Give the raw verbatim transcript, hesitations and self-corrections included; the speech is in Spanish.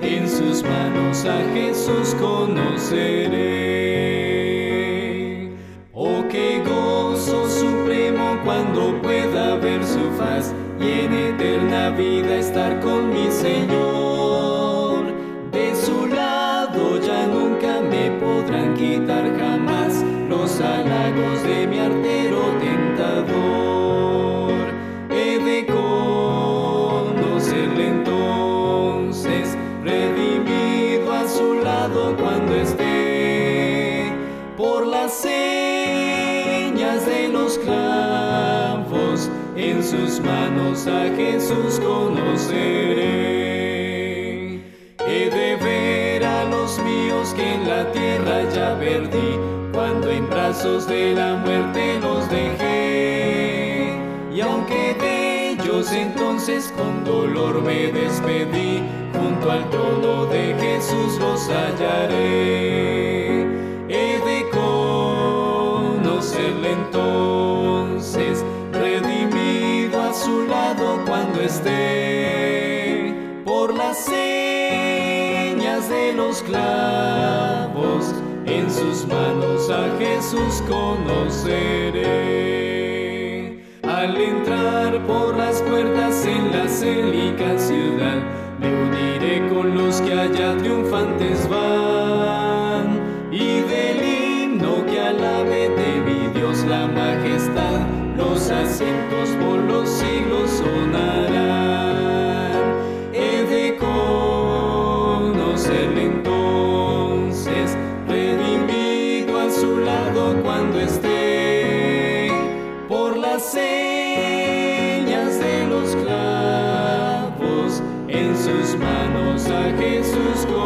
en sus manos a Jesús conoceré. Oh, qué gozo supremo cuando pueda ver su faz y en eterna vida estar con mi Señor. De su lado ya nunca me podrán quitar jamás los halagos de mi artero tentador. He de conocerle entonces, redimido a su lado cuando esté. Por las señas de los clavos, en sus manos a Jesús conoceré. He de ver a los míos que en la tierra ya perdí, cuando en brazos de la muerte los dejé. Y aunque de ellos entonces con dolor me despedí, junto al trono de Jesús los hallaré. He de conocerle entonces, redimido a su lado cuando esté. Por las señas de los clavos, en sus manos a Jesús conoceré. Al entrar por las puertas en la célica ciudad, me uniré con los que allá triunfantes van, y del himno que alabe de mi Dios la majestad, los asientos por los siglos sonarán. He de conocerle entonces, redimido a su lado cuando esté. Por las señas de los clavos, en sus manos a Jesús